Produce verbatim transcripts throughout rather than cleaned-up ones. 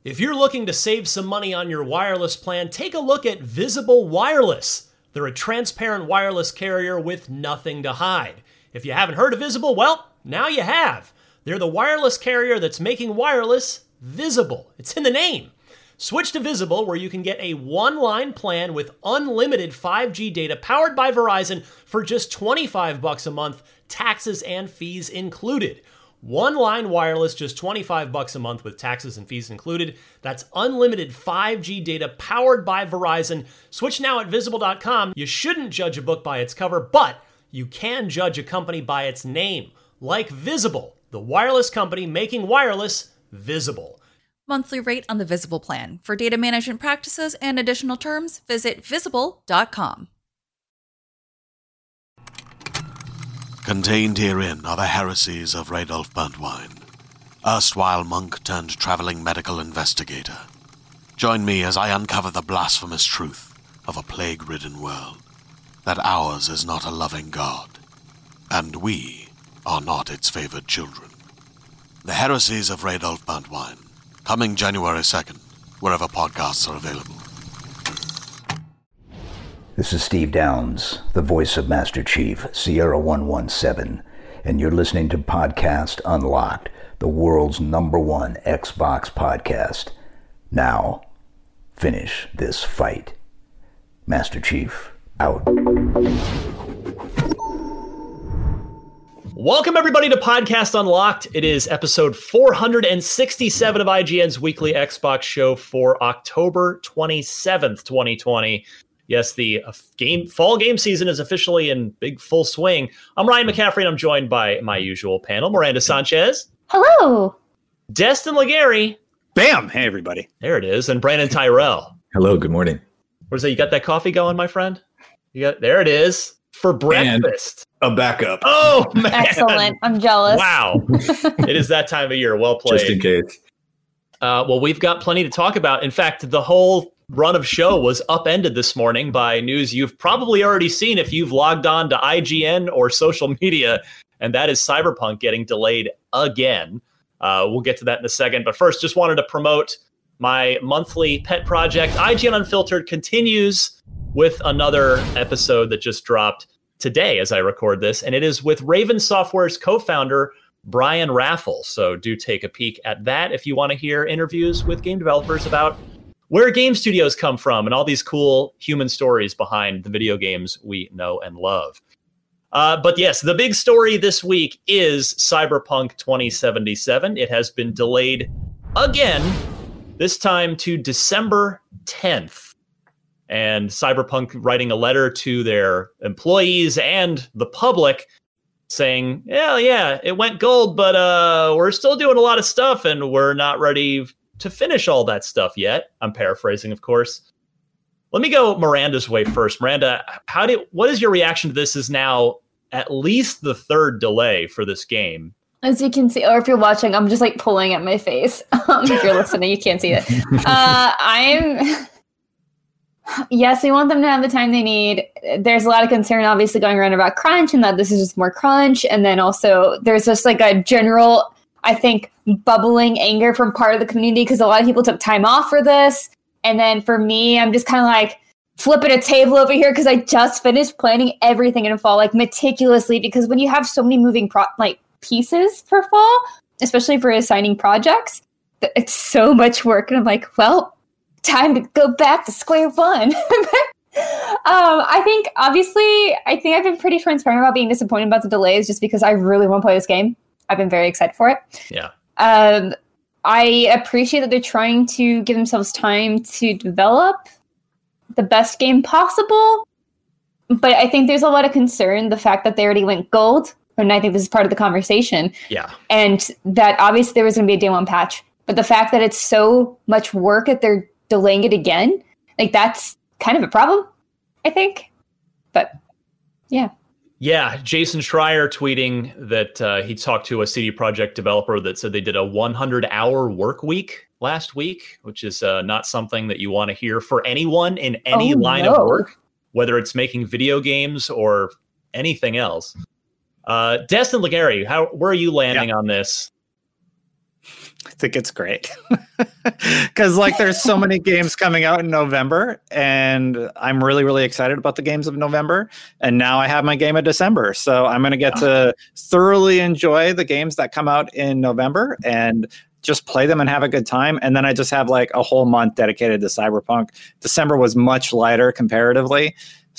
If you're looking to save some money on your wireless plan, take a look at Visible Wireless. They're a transparent wireless carrier with nothing to hide. If you haven't heard of Visible, well, now you have. They're the wireless carrier that's making wireless visible. It's in the name. Switch to Visible, where you can get a one-line plan with unlimited five G data powered by Verizon for just twenty-five bucks a month, taxes and fees included. One-line wireless, just twenty-five bucks a month with taxes and fees included. That's unlimited five G data powered by Verizon. Switch now at visible dot com. You shouldn't judge a book by its cover, but you can judge a company by its name, like Visible, the wireless company making wireless visible. Monthly rate on the Visible plan. For data management practices and additional terms, visit visible dot com. Contained herein are the heresies of Radolf Burntwine, erstwhile monk turned traveling medical investigator. Join me as I uncover the blasphemous truth of a plague-ridden world, that ours is not a loving God, and we are not its favored children. The heresies of Radolf Burntwine, coming January second, wherever podcasts are available. This is Steve Downs, the voice of Master Chief, Sierra one one seven, and you're listening to Podcast Unlocked, the world's number one Xbox podcast. Now, finish this fight. Master Chief, out. Welcome, everybody, to Podcast Unlocked. It is episode four hundred sixty-seven of I G N's weekly Xbox show for October twenty-seventh, twenty twenty. Yes, the game fall game season is officially in big full swing. I'm Ryan McCaffrey, and I'm joined by my usual panel, Miranda Sanchez. Hello. Destin Legary. Bam! Hey, everybody. There it is. And Brandon Tyrell. Hello, good morning. Where's that? You got that coffee going, my friend? You got there it is. For breakfast. And a backup. Oh, man. Excellent. I'm jealous. Wow. It is that time of year. Well played. Just in case. Uh, well, we've got plenty to talk about. In fact, the whole run of show was upended this morning by news you've probably already seen if you've logged on to I G N or social media, and that is Cyberpunk getting delayed again. Uh, we'll get to that in a second. But first, just wanted to promote my monthly pet project. I G N Unfiltered continues with another episode that just dropped today as I record this, and it is with Raven Software's co-founder, Brian Raffel. So do take a peek at that if you want to hear interviews with game developers about where game studios come from and all these cool human stories behind the video games we know and love. Uh, but yes, the big story this week is Cyberpunk twenty seventy-seven. It has been delayed again, this time to December tenth. And Cyberpunk writing a letter to their employees and the public saying, yeah, yeah, it went gold, but uh, we're still doing a lot of stuff and we're not ready to finish all that stuff yet. I'm paraphrasing, of course. Let me go Miranda's way first. Miranda, how did what is your reaction to this? Is now at least the third delay for this game. As you can see, or if you're watching, I'm just like pulling at my face. Um, if you're listening, you can't see it. Uh, I'm... Yes, we want them to have the time they need. There's a lot of concern, obviously, going around about crunch and that this is just more crunch. And then also there's just like a general, I think, bubbling anger from part of the community because a lot of people took time off for this. And then for me, I'm just kind of like flipping a table over here because I just finished planning everything in fall, like meticulously, because when you have so many moving pro- like pieces for fall, especially for assigning projects, it's so much work. And I'm like, well, time to go back to square one. um, I think, obviously, I think I've been pretty transparent about being disappointed about the delays just because I really want to play this game. I've been very excited for it. Yeah. Um, I appreciate that they're trying to give themselves time to develop the best game possible. But I think there's a lot of concern, the fact that they already went gold. And I think this is part of the conversation. Yeah. And that obviously there was going to be a day one patch. But the fact that it's so much work that they're delaying it again, like that's kind of a problem, I think. But yeah. Yeah, Jason Schreier tweeting that uh, he talked to a C D Projekt developer that said they did a one hundred hour work week last week, which is uh, not something that you want to hear for anyone in any oh, line no. of work, whether it's making video games or anything else. Uh, Destin Legary, how where are you landing yeah. on this? I think it's great. because like there's so many games coming out in November, and I'm really really excited about the games of November. And now I have my game of December, so I'm gonna get to thoroughly enjoy the games that come out in November and just play them and have a good time. And then I just have like a whole month dedicated to Cyberpunk. December was much lighter comparatively,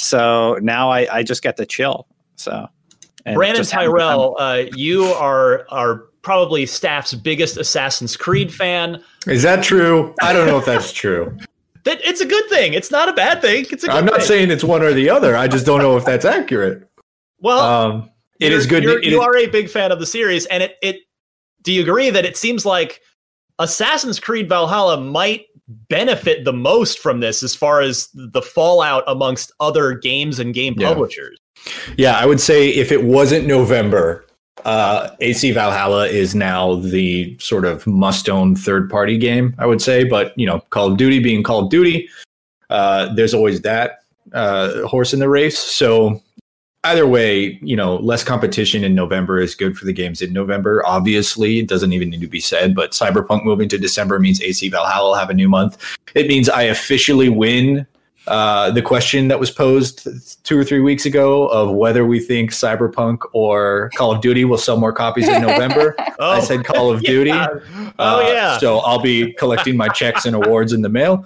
so now I, I just get to chill. So, Brandon Tyrell, uh, you are are probably staff's biggest Assassin's Creed fan. Is that true? I don't know if that's true. That it's a good thing. It's not a bad thing. It's a good I'm not thing. saying it's one or the other. I just don't know if that's accurate. Well, um, it is good. You're, it you is, are a big fan of the series, and it it. Do you agree that it seems like Assassin's Creed Valhalla might benefit the most from this as far as the fallout amongst other games and game Yeah. publishers? Yeah, I would say if it wasn't November, uh, A C Valhalla is now the sort of must-own third-party game, I would say. But, you know, Call of Duty being Call of Duty, uh, there's always that uh, horse in the race. So either way, you know, less competition in November is good for the games in November. Obviously, it doesn't even need to be said, but Cyberpunk moving to December means A C Valhalla will have a new month. It means I officially win uh, the question that was posed two or three weeks ago of whether we think Cyberpunk or Call of Duty will sell more copies in November. Oh, I said Call of Duty. yeah. Oh, Uh, yeah. So I'll be collecting my checks and awards in the mail.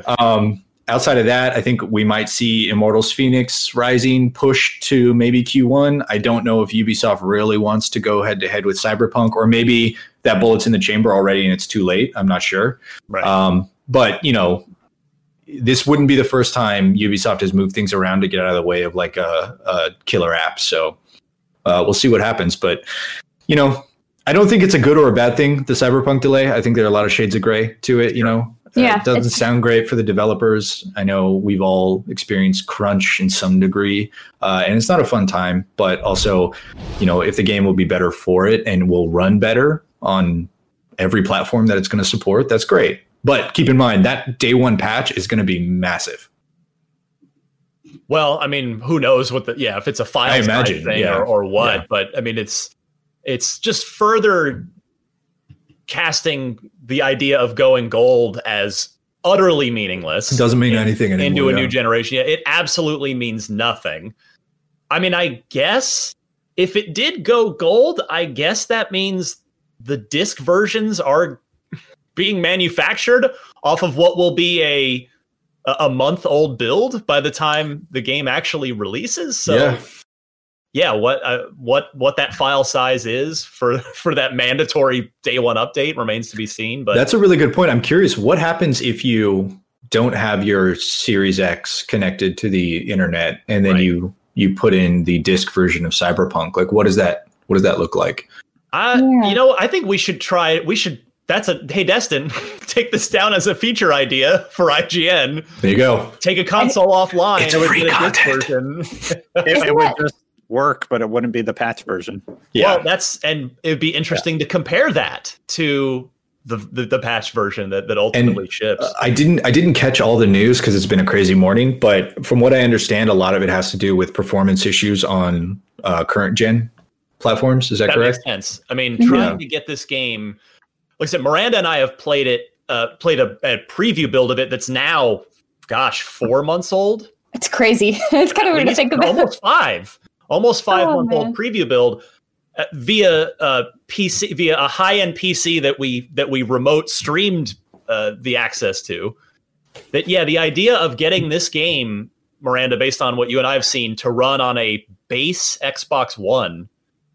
Um, outside of that, I think we might see Immortals Phoenix Rising pushed to maybe Q one. I don't know if Ubisoft really wants to go head to head with Cyberpunk, or maybe that bullet's in the chamber already and it's too late. I'm not sure. Right. Um, but, you know, this wouldn't be the first time Ubisoft has moved things around to get out of the way of like a, a killer app. So uh, we'll see what happens. But, you know, I don't think it's a good or a bad thing, the Cyberpunk delay. I think there are a lot of shades of gray to it, you know. Yeah, Uh, it doesn't it's- sound great for the developers. I know we've all experienced crunch in some degree, uh, and it's not a fun time. But also, you know, if the game will be better for it and will run better on every platform that it's going to support, that's great. But keep in mind that day one patch is going to be massive. Well, I mean, who knows what the yeah if it's a file I size imagine, thing yeah. or, or what? Yeah. But I mean, it's it's just further casting the idea of going gold as utterly meaningless. It doesn't mean in- anything anymore. into a yeah. new generation. Yeah, it absolutely means nothing. I mean, I guess if it did go gold, I guess that means the disc versions are being manufactured off of what will be a a month old build by the time the game actually releases. So Yeah. yeah, what uh, what what that file size is for for that mandatory day one update remains to be seen. But That's a really good point. I'm curious, what happens if you don't have your Series X connected to the internet and then Right. you you put in the disc version of Cyberpunk? Like, what does that what does that look like? I, Yeah. you know, I think we should try. We should. That's a hey, Destin, take this down as a feature idea for I G N. There you go. Take a console offline. It's and free get a disc content. version. It, it would just work, but it wouldn't be the patch version. Yeah. Well, that's and it'd be interesting to compare that to the the, the patch version that, that ultimately ships. Uh, I didn't I didn't catch all the news because it's been a crazy morning, but from what I understand, a lot of it has to do with performance issues on uh, current gen platforms. Is that, that correct? makes sense. I mean, Yeah. trying to get this game. Like I said, Miranda and I have played it. Uh, played a, a preview build of it that's now, gosh, four months old. It's crazy. It's kind of weird to think about. Almost five, almost five Oh, month man. old preview build uh, via uh, P C, via a high end P C that we that we remote streamed uh, the access to. That yeah, the idea of getting this game, Miranda, based on what you and I have seen, to run on a base Xbox One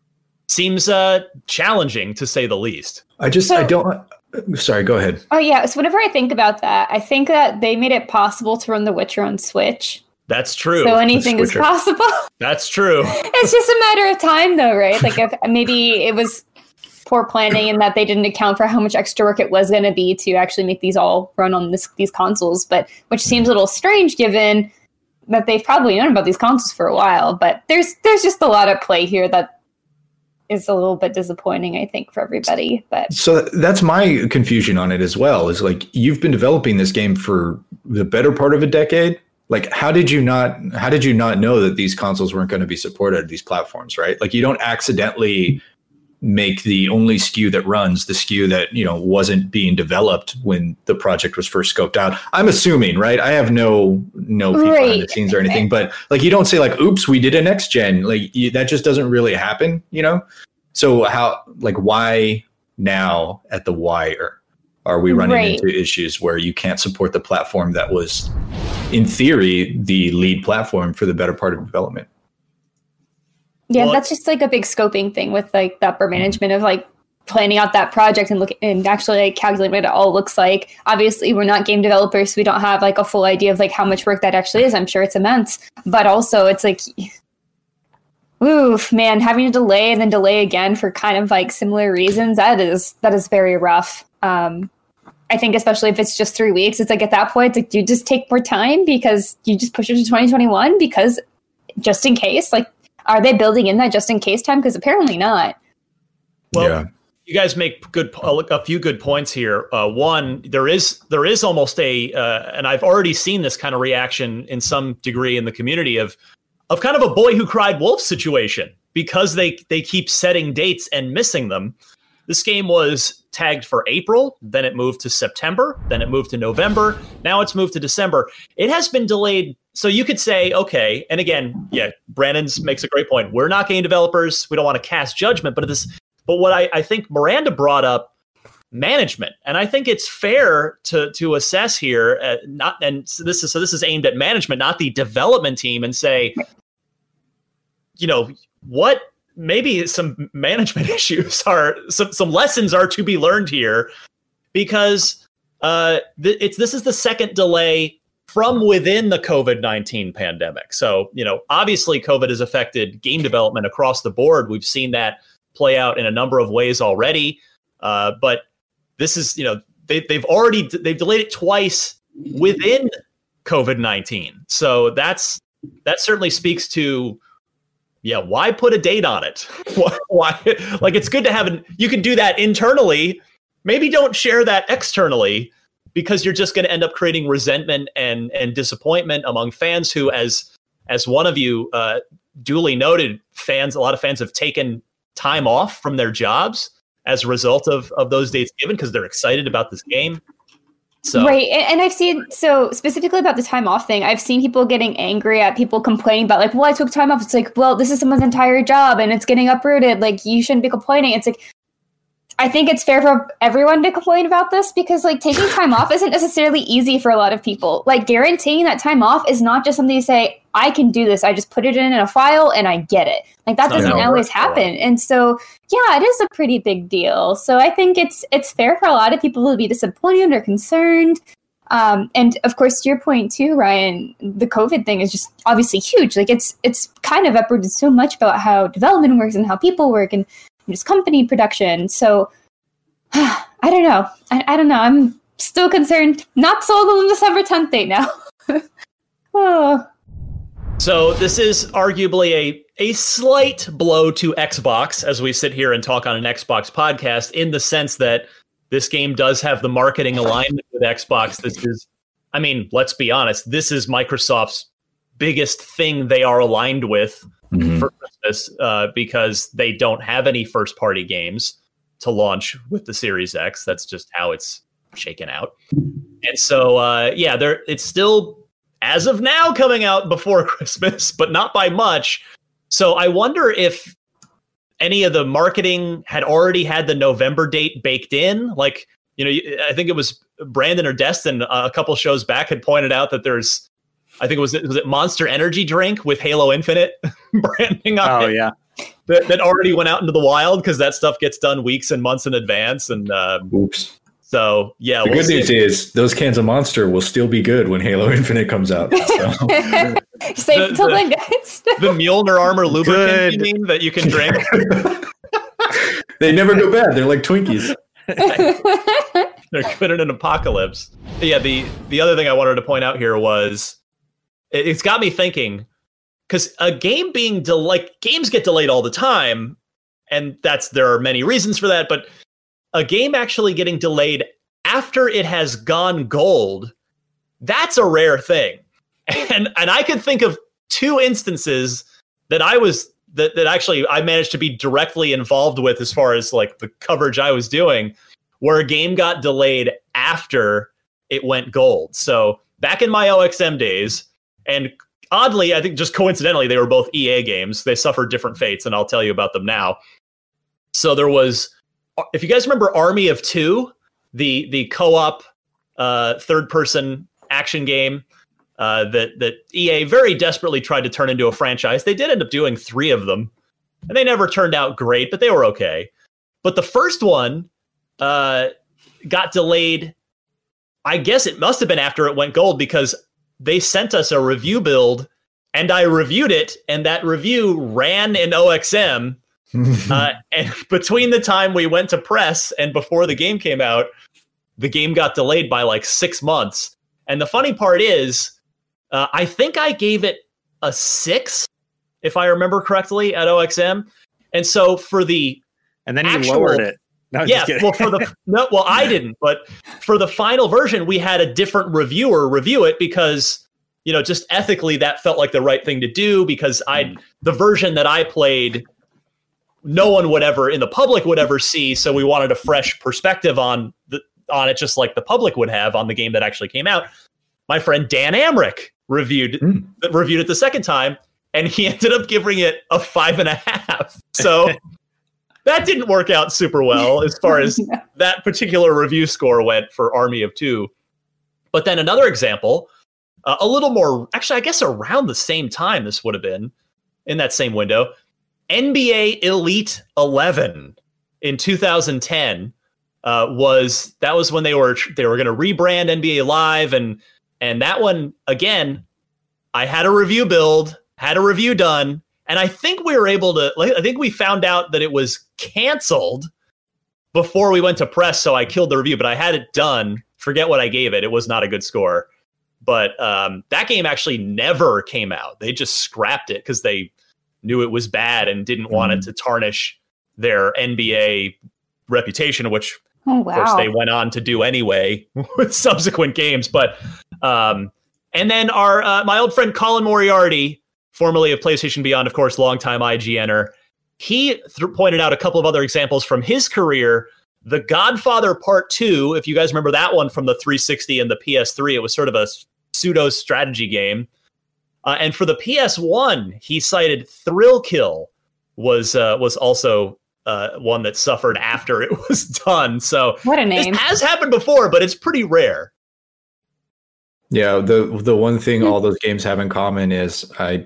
seems uh, challenging to say the least. I just So- I don't. Sorry, go ahead. Oh yeah. So whenever I think about that, I think that they made it possible to run The Witcher on Switch. That's true. So anything is Switcher. possible. That's true. It's just a matter of time, though, right? Like if maybe it was poor planning and that they didn't account for how much extra work it was going to be to actually make these all run on this, these consoles. But which seems a little strange given that they've probably known about these consoles for a while. But there's there's just a lot at play here that is a little bit disappointing, I think, for everybody. But So that's my confusion on it as well. Is like you've been developing this game for the better part of a decade. Like, how did you not? How did you not know that these consoles weren't going to be supported on these platforms? Right? Like, you don't accidentally make the only S K U that runs the S K U that, you know, wasn't being developed when the project was first scoped out. I'm assuming, right? I have no no peek Right. behind the scenes or anything, but like you don't say like, oops, we did a next gen. Like you, that just doesn't really happen, you know? So how, like, why now at the wire are we running Right. into issues where you can't support the platform that was, in theory, the lead platform for the better part of development? Yeah, Well, that's just like a big scoping thing with like the upper management of like planning out that project and look and actually like calculating what it all looks like. Obviously, we're not game developers, so we don't have like a full idea of like how much work that actually is. I'm sure it's immense, but also it's like, oof, man, having to delay and then delay again for kind of like similar reasons. That is that is very rough. Um, I think especially if it's just three weeks, it's like at that point, it's like, do you just take more time because you just push it to twenty twenty-one because just in case, like. Are they building in that just in case time? Because apparently not. Well, Yeah. you guys make good a few good points here. Uh, one, there is there is almost a, uh, and I've already seen this kind of reaction in some degree in the community of of kind of a boy who cried wolf situation because they they keep setting dates and missing them. This game was tagged for April, then it moved to September, then it moved to November, now it's moved to December. It has been delayed. So you could say, okay, and again, yeah, Brandon's makes a great point. We're not game developers. We don't want to cast judgment, but this, but what I, I think Miranda brought up, management, and I think it's fair to to assess here. Uh, not and so this is so this is aimed at management, not the development team, and say, you know, what maybe some management issues are some some lessons are to be learned here, because uh, th- it's this is the second delay from within the COVID nineteen pandemic. So, you know, obviously COVID has affected game development across the board. We've seen that play out in a number of ways already. Uh, but this is, you know, they, they've already, they've delayed it twice within COVID nineteen. So that's, that certainly speaks to, yeah, why put a date on it? why, why, like, it's good to have an, you can do that internally. Maybe don't share that externally, because you're just going to end up creating resentment and and disappointment among fans who, as as one of you uh, duly noted, fans, a lot of fans have taken time off from their jobs as a result of, of those dates given because they're excited about this game. So. Right. And, and I've seen, so specifically about the time off thing, I've seen people getting angry at people complaining about like, well, I took time off. It's like, well, this is someone's entire job and it's getting uprooted. Like, you shouldn't be complaining. It's like, I think it's fair for everyone to complain about this because like taking time off isn't necessarily easy for a lot of people. Like, guaranteeing that time off is not just something you say, I can do this. I just put it in a file and I get it. Like, that doesn't always happen. And so, yeah, it is a pretty big deal. So I think it's it's fair for a lot of people to be disappointed or concerned. Um, and of course, to your point too, Ryan, the COVID thing is just obviously huge. Like, it's it's kind of uprooted so much about how development works and how people work and just company production. So I don't know. I, I don't know. I'm still concerned. Not sold on the December tenth date now. oh. So this is arguably a, a slight blow to Xbox as we sit here and talk on an Xbox podcast, in the sense that this game does have the marketing alignment with Xbox. This is, I mean, let's be honest, this is Microsoft's biggest thing they are aligned with mm-hmm. for Christmas, uh, because they don't have any first-party games to launch with the Series X. That's just how it's shaken out. And so, uh, yeah, there it's still, as of now, coming out before Christmas, but not by much. So I wonder if any of the marketing had already had the November date baked in. Like, you know, I think it was Brandon or Destin uh, a couple shows back had pointed out that there's, I think it was, was it Monster Energy drink with Halo Infinite branding on oh, it. Oh, yeah. That, that already went out into the wild, because that stuff gets done weeks and months in advance. And um, oops. So, yeah. The we'll good see. news is those cans of Monster will still be good when Halo Infinite comes out. So. Safe till then, guys. The Mjolnir Armor lubricant, you mean, that you can drink? They never go bad. They're like Twinkies. They're good in an apocalypse. Yeah, the, the other thing I wanted to point out here was, it, it's got me thinking, because a game being del- like games get delayed all the time, and that's there are many reasons for that, but a game actually getting delayed after it has gone gold, that's a rare thing. And and I could think of two instances that I was that, that actually I managed to be directly involved with as far as like the coverage I was doing, where a game got delayed after it went gold. So back in my O X M days, and oddly, I think just coincidentally, they were both E A games. They suffered different fates, and I'll tell you about them now. So there was, if you guys remember Army of Two, the the co-op uh, third-person action game uh, that that E A very desperately tried to turn into a franchise. They did end up doing three of them, and they never turned out great, but they were okay. But the first one uh, got delayed. I guess it must have been after it went gold, because they sent us a review build, and I reviewed it, and that review ran in O X M. uh, and between the time we went to press and before the game came out, the game got delayed by like six months. And the funny part is, uh, I think I gave it a six, if I remember correctly, at O X M. And so for the and then you actual, lowered it. No, yeah, well, for the no, well, I didn't, but for the final version, we had a different reviewer review it because, you know, just ethically, that felt like the right thing to do, because I the version that I played, no one would ever in the public would ever see. So we wanted a fresh perspective on the on it, just like the public would have on the game that actually came out. My friend Dan Amrich reviewed mm. reviewed it the second time, and he ended up giving it a five and a half. So. That didn't work out super well as far as yeah. that particular review score went for Army of Two. But then another example, uh, a little more, actually, I guess around the same time this would have been, in that same window, N B A Elite eleven in two thousand ten uh, was, that was when they were they were going to rebrand N B A Live, and and that one, again, I had a review build, had a review done, and I think we were able to, I think we found out that it was canceled before we went to press, so I killed the review, but I had it done. Forget what I gave it. It was not a good score. But um, that game actually never came out. They just scrapped it because they knew it was bad and didn't mm. want it to tarnish their N B A reputation, which, oh, wow. of course, they went on to do anyway with subsequent games. But um, and then our uh, my old friend Colin Moriarty, formerly of PlayStation Beyond, of course, longtime I G N-er, he th- pointed out a couple of other examples from his career. The Godfather Part two, if you guys remember that one from the three sixty and the P S three, it was sort of a pseudo strategy game. Uh, and for the P S one, he cited Thrill Kill was uh, was also uh, one that suffered after it was done. So what a name. This has happened before, but it's pretty rare. Yeah, the the one thing all those games have in common is I,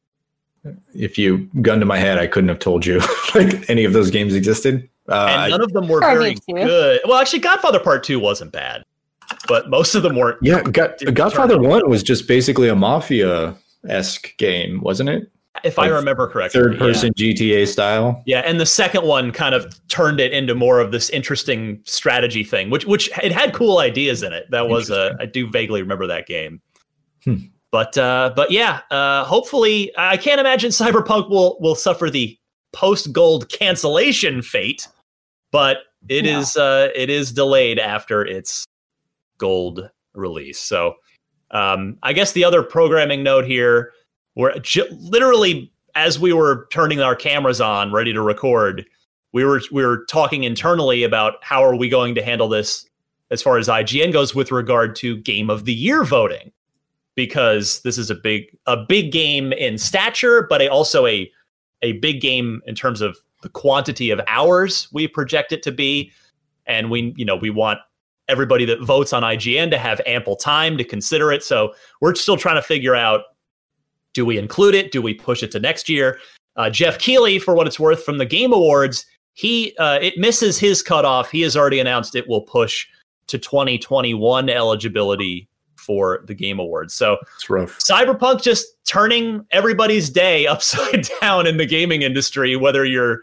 if you gun to my head, I couldn't have told you like any of those games existed. Uh, and none I, of them were very good. Well, actually, Godfather Part two wasn't bad, but most of them weren't. Yeah, God, Godfather one was just basically a Mafia-esque game, wasn't it? If like I remember correctly. Third-person yeah. G T A style. Yeah, and the second one kind of turned it into more of this interesting strategy thing, which which it had cool ideas in it. That was a, I do vaguely remember that game. Hmm. But uh, but yeah, uh, hopefully, I can't imagine Cyberpunk will will suffer the post-gold cancellation fate. But it yeah. is uh, it is delayed after its gold release. So um, I guess the other programming note here, where j- literally as we were turning our cameras on, ready to record, we were we were talking internally about how are we going to handle this as far as I G N goes with regard to Game of the Year voting, because this is a big a big game in stature, but a, also a a big game in terms of the quantity of hours we project it to be. And we, you know, we want everybody that votes on I G N to have ample time to consider it. So we're still trying to figure out, do we include it? Do we push it to next year? Uh, Jeff Keighley, for what it's worth, from the Game Awards, he uh, it misses his cutoff. He has already announced it will push to twenty twenty-one eligibility for the Game Awards. So it's rough. Cyberpunk just turning everybody's day upside down in the gaming industry, whether you're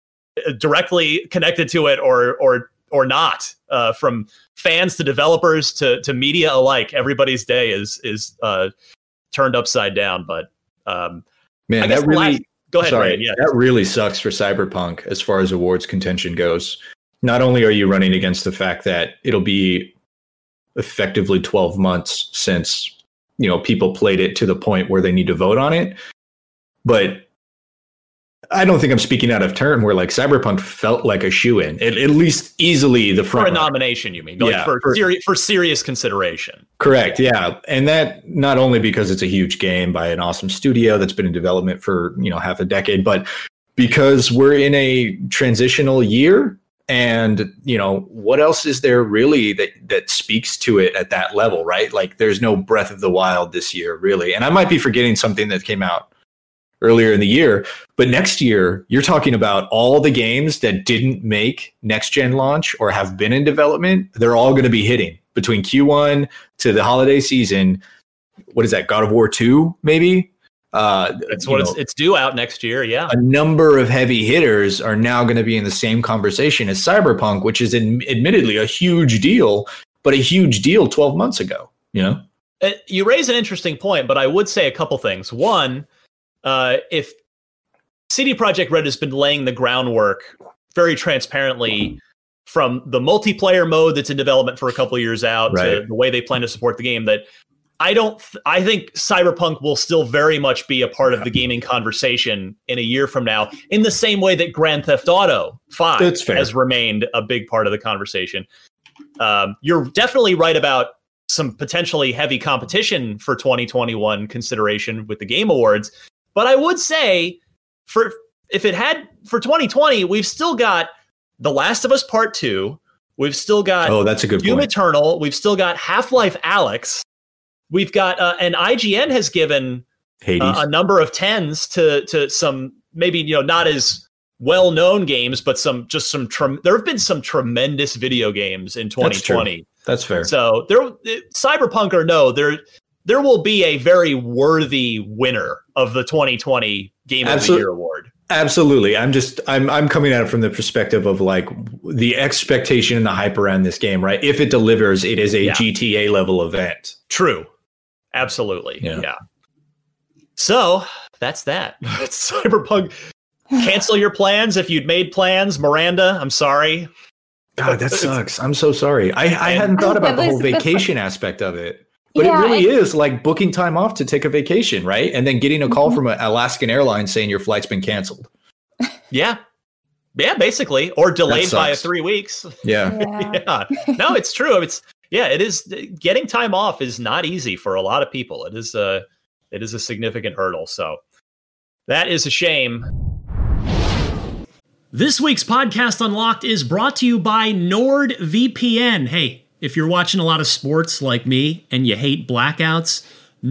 directly connected to it or or or not. Uh, from fans to developers to to media alike, everybody's day is is uh, turned upside down. But um, man, that really last, go ahead, sorry, Ryan, yeah. that really sucks for Cyberpunk as far as awards contention goes. Not only are you running against the fact that it'll be effectively twelve months since, you know, people played it to the point where they need to vote on it, but I don't think I'm speaking out of turn where like Cyberpunk felt like a shoe-in, at, at least easily the front for a runner. nomination. You mean like yeah, for, for, seri- for serious consideration? Correct. Yeah. And that not only because it's a huge game by an awesome studio that's been in development for, you know, half a decade, but because we're in a transitional year. And, you know, what else is there really that, that speaks to it at that level, right? Like there's no Breath of the Wild this year, really. And I might be forgetting something that came out earlier in the year, but next year you're talking about all the games that didn't make next gen launch or have been in development. They're all going to be hitting between Q one to the holiday season. What is that? God of War two, maybe? Uh, That's what know, it's, it's due out next year. Yeah. A number of heavy hitters are now going to be in the same conversation as Cyberpunk, which is in, admittedly a huge deal, but a huge deal twelve months ago, you know? Uh, you raise an interesting point, but I would say a couple things. One, uh, if C D Projekt Red has been laying the groundwork very transparently from the multiplayer mode that's in development for a couple of years out right. to the way they plan to support the game, that I don't, th- I think Cyberpunk will still very much be a part of the gaming conversation in a year from now, in the same way that Grand Theft Auto five has remained a big part of the conversation. Um, you're definitely right about some potentially heavy competition for twenty twenty-one consideration with the Game Awards. But I would say for, if it had for twenty twenty, we've still got The Last of Us Part two. We've still got oh, that's a good Doom point. Eternal. We've still got Half-Life Alyx. We've got, uh, and I G N has given uh, a number of tens to to some maybe, you know, not as well-known games, but some just some. Tre- there have been some tremendous video games in twenty twenty. That's, That's fair. So there, Cyberpunk or no, there there will be a very worthy winner of the twenty twenty Game Absol- of the Year award. Absolutely. I'm just I'm I'm coming at it from the perspective of like the expectation and the hype around this game, right? If it delivers, it is a yeah. G T A level event. True. Absolutely. Yeah. yeah. So that's that. That's Cyberpunk. Cancel your plans if you'd made plans. Miranda, I'm sorry. God, that sucks. I'm so sorry. I, I hadn't thought about the whole vacation aspect of it. But yeah, it really I, is like booking time off to take a vacation, right? And then getting a call mm-hmm. from an Alaskan Airlines saying your flight's been canceled. Yeah. Yeah, basically. Or delayed by three weeks. Yeah. yeah. No, it's true. It's yeah, it is. Getting time off is not easy for a lot of people. It is a, it is a significant hurdle. So that is a shame. This week's Podcast Unlocked is brought to you by NordVPN. Hey, if you're watching a lot of sports like me and you hate blackouts,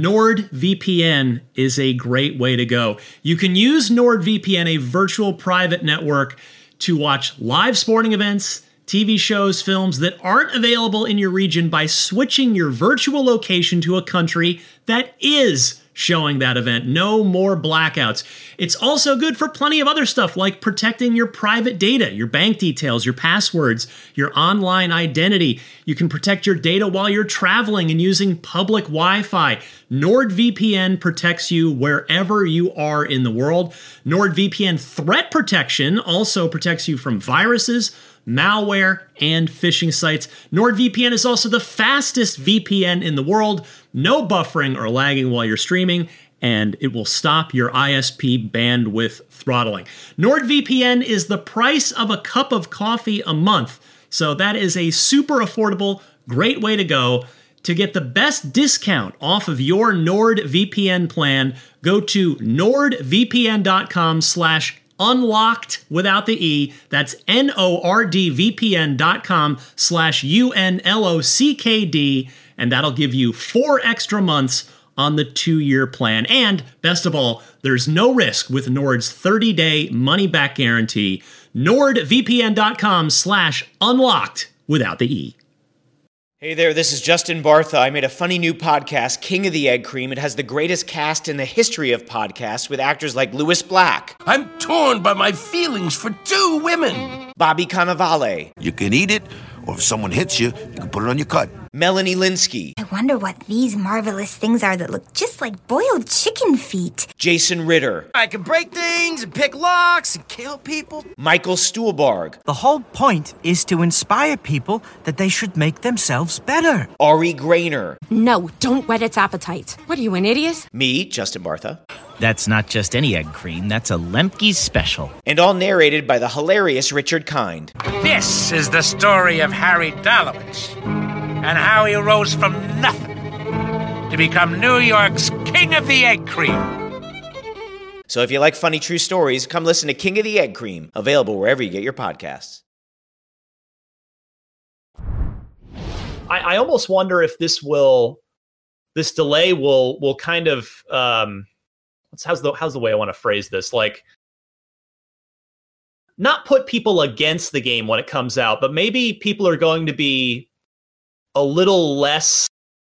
NordVPN is a great way to go. You can use NordVPN, a virtual private network, to watch live sporting events, T V shows, films that aren't available in your region by switching your virtual location to a country that is showing that event. No more blackouts. It's also good for plenty of other stuff like protecting your private data, your bank details, your passwords, your online identity. You can protect your data while you're traveling and using public Wi-Fi. NordVPN protects you wherever you are in the world. NordVPN Threat Protection also protects you from viruses, malware, and phishing sites. NordVPN is also the fastest V P N in the world. No buffering or lagging while you're streaming, and it will stop your I S P bandwidth throttling. NordVPN is the price of a cup of coffee a month, so that is a super affordable, great way to go. To get the best discount off of your NordVPN plan, go to nordvpn.com slash unlocked without the E. That's N-O-R-D-V-P-N dot com slash U-N-L-O-C-K-D. And that'll give you four extra months on the two-year plan. And best of all, there's no risk with Nord's thirty-day money-back guarantee. nordvpn.com slash unlocked without the E. Hey there, this is Justin Bartha. I made a funny new podcast, King of the Egg Cream. It has the greatest cast in the history of podcasts with actors like Louis Black. I'm torn by my feelings for two women. Bobby Cannavale. You can eat it, or if someone hits you, you can put it on your cut. Melanie Linsky. I wonder what these marvelous things are that look just like boiled chicken feet. Jason Ritter. I can break things and pick locks and kill people. Michael Stuhlbarg. The whole point is to inspire people that they should make themselves better. Ari Grainer. No, don't whet its appetite. What are you, an idiot? Me, Justin Bartha. That's not just any egg cream, that's a Lemke's special. And all narrated by the hilarious Richard Kind. This is the story of Harry Dalowitz and how he rose from nothing to become New York's King of the Egg Cream. So if you like funny true stories, come listen to King of the Egg Cream, available wherever you get your podcasts. I, I almost wonder if this will, this delay will will kind of, um, how's the how's the way I want to phrase this? Like, not put people against the game when it comes out, but maybe people are going to be a little less,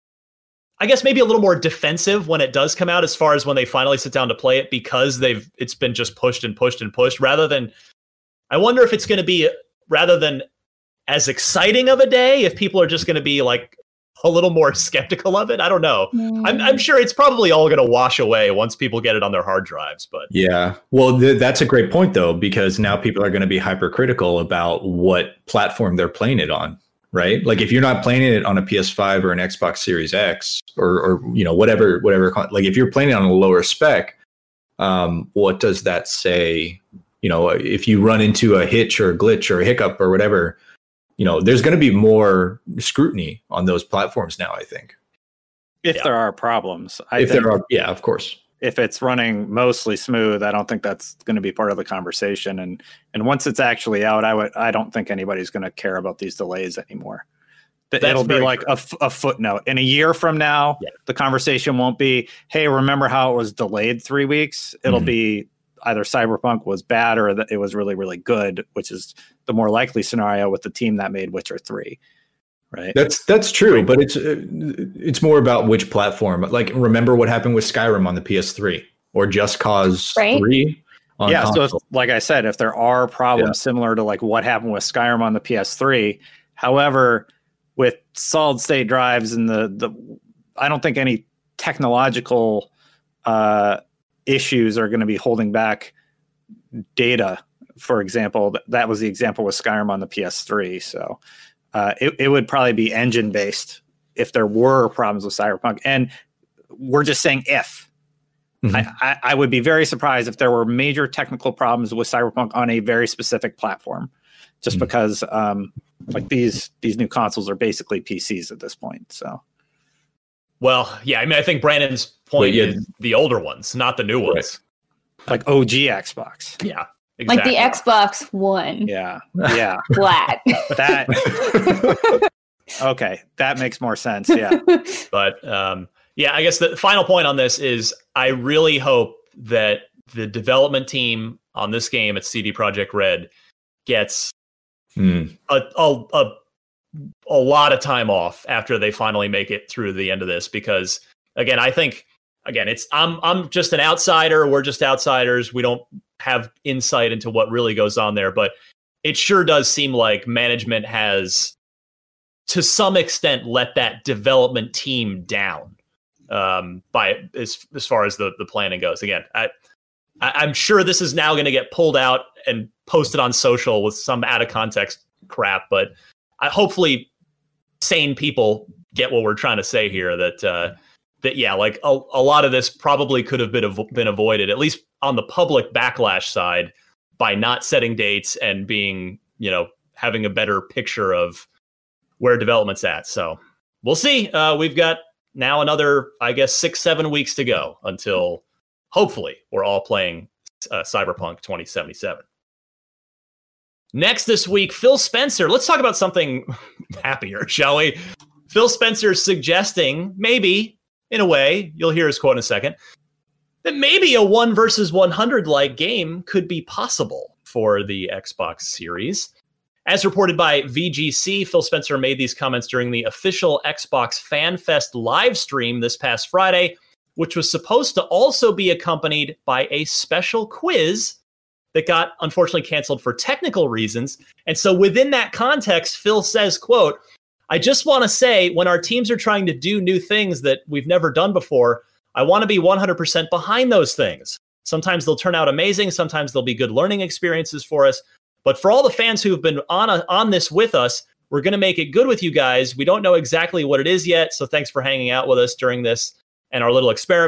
I guess maybe a little more defensive when it does come out, as far as when they finally sit down to play it, because they've it's been just pushed and pushed and pushed, rather than, I wonder if it's going to be, rather than as exciting of a day, if people are just going to be like a little more skeptical of it. I don't know. Mm. I'm, I'm sure it's probably all going to wash away once people get it on their hard drives. But yeah, well, th- that's a great point, though, because now people are going to be hypercritical about what platform they're playing it on, right? Like if you're not playing it on a P S five or an Xbox Series X or, or you know, whatever, whatever, like if you're playing it on a lower spec, um, what does that say? You know, if you run into a hitch or a glitch or a hiccup or whatever, you know, there's going to be more scrutiny on those platforms now, I think. If yeah. there are problems. I if think there are, yeah, of course. If it's running mostly smooth, I don't think that's going to be part of the conversation. And and once it's actually out, I would I don't think anybody's going to care about these delays anymore. That's It'll be like a, f- a footnote. In a year from now, yeah. the conversation won't be, hey, remember how it was delayed three weeks? It'll mm-hmm. be either Cyberpunk was bad or that it was really, really good, which is the more likely scenario with the team that made Witcher three, right? That's that's true, but it's uh, it's more about which platform. Like, remember what happened with Skyrim on the P S three or Just Cause right? three on yeah, console. so if, like I said, if there are problems yeah. similar to like what happened with Skyrim on the P S three, however, with solid state drives and the the, I don't think any technological uh, issues are going to be holding back data. For example, that, that was the example with Skyrim on the P S three. So uh, it, it would probably be engine based if there were problems with Cyberpunk. And we're just saying if. Mm-hmm. I, I, I would be very surprised if there were major technical problems with Cyberpunk on a very specific platform, just mm-hmm. because um, like these these new consoles are basically P Cs at this point. So. Well, yeah, I mean, I think Brandon's point Wait, yeah. is the older ones, not the new ones. Right. Like O G Xbox. Yeah. Exactly. Like the Xbox One. Yeah. Yeah. Flat. That. Okay. That makes more sense. Yeah. But um, yeah, I guess the final point on this is I really hope that the development team on this game at C D Projekt Red gets mm. a, a, a, a lot of time off after they finally make it through the end of this, because again, I think, again, it's I'm I'm just an outsider. We're just outsiders. We don't have insight into what really goes on there, but it sure does seem like management has, to some extent, let that development team down um, by as as far as the the planning goes. Again, I, I I'm sure this is now going to get pulled out and posted on social with some out of context crap, but I, hopefully sane people get what we're trying to say here. That. Uh, That yeah, like a, a lot of this probably could have been av- been avoided, at least on the public backlash side, by not setting dates and being, you know, having a better picture of where development's at. So we'll see. Uh, we've got now another, I guess, six, seven weeks to go until hopefully we're all playing uh, Cyberpunk twenty seventy-seven. Next this week, Phil Spencer. Let's talk about something happier, shall we? Phil Spencer suggesting maybe, in a way, you'll hear his quote in a second, that maybe a one versus one hundred like game could be possible for the Xbox Series. As reported by V G C, Phil Spencer made these comments during the official Xbox Fan Fest live stream this past Friday, which was supposed to also be accompanied by a special quiz that got unfortunately canceled for technical reasons. And so within that context, Phil says, quote, "I just want to say, when our teams are trying to do new things that we've never done before, I want to be one hundred percent behind those things. Sometimes they'll turn out amazing. Sometimes they'll be good learning experiences for us. But for all the fans who have been on a, on this with us, we're going to make it good with you guys. We don't know exactly what it is yet, so thanks for hanging out with us during this and our little experiment.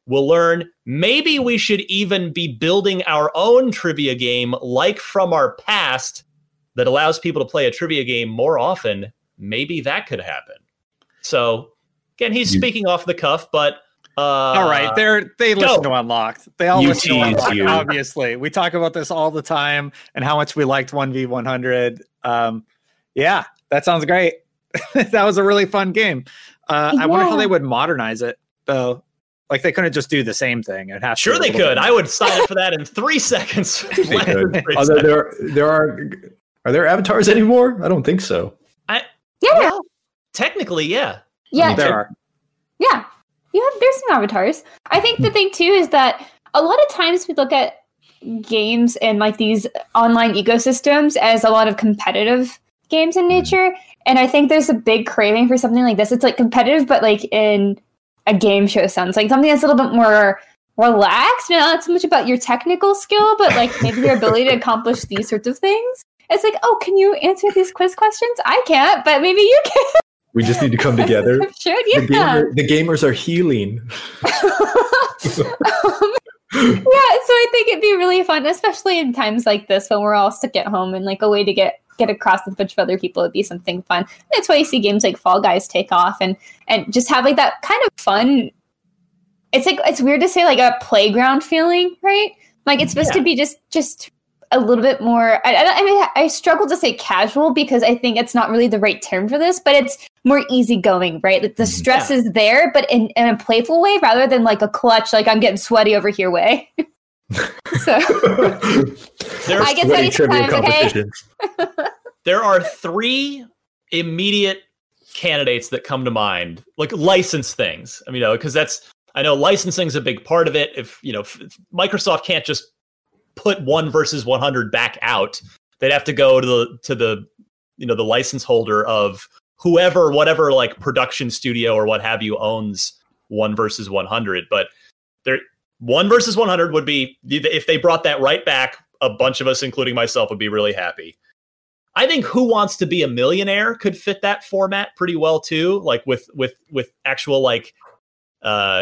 we'll learn maybe we should even be building our own trivia game like From Our Past that allows people to play a trivia game more often. Maybe that could happen. So, again, he's you, speaking off the cuff, but... Uh, all right, they're, they listen go. to Unlocked. They all you listen to Unlocked, you. obviously. We talk about this all the time and how much we liked one v one hundred. Um, yeah, that sounds great. That was a really fun game. Uh, yeah. I wonder how they would modernize it, though. Like, they couldn't just do the same thing. It'd have sure, to they could. Bit. I would sign up for that in three seconds. They could. Although there, there are... Are there avatars anymore? I don't think so. I Yeah. Well, technically, yeah. Yeah. I mean, there are. Yeah. Yeah, there's some avatars. I think the thing, too, is that a lot of times we look at games and, like, these online ecosystems as a lot of competitive games in nature. And I think there's a big craving for something like this. It's, like, competitive, but, like, in a game show sense. Like, something that's a little bit more relaxed. Not so much about your technical skill, but, like, maybe your ability to accomplish these sorts of things. It's like, oh, can you answer these quiz questions? I can't, but maybe you can. We just need to come together. Sure, yeah. The, gamer, the gamers are healing. um, yeah, so I think it'd be really fun, especially in times like this when we're all stuck at home, and like a way to get get across with a bunch of other people would be something fun. And that's why you see games like Fall Guys take off and and just have like that kind of fun. It's like it's weird to say like a playground feeling, right? Like it's supposed yeah. to be just just. a little bit more, I, I mean, I struggle to say casual because I think it's not really the right term for this, but it's more easygoing, right? Like the stress yeah. is there, but in, in a playful way rather than like a clutch, like I'm getting sweaty over here way. So I get sweaty sometimes, okay? There are three immediate candidates that come to mind, like license things. I mean, you know, because that's, I know licensing is a big part of it. If, you know, if Microsoft can't just put one versus one hundred back out, they'd have to go to the to the you know the license holder of whoever, whatever like production studio or what have you owns one versus one hundred. But there, one versus one hundred would be, if they brought that right back, a bunch of us, including myself, would be really happy. I think Who Wants to Be a Millionaire could fit that format pretty well too, like with with with actual like uh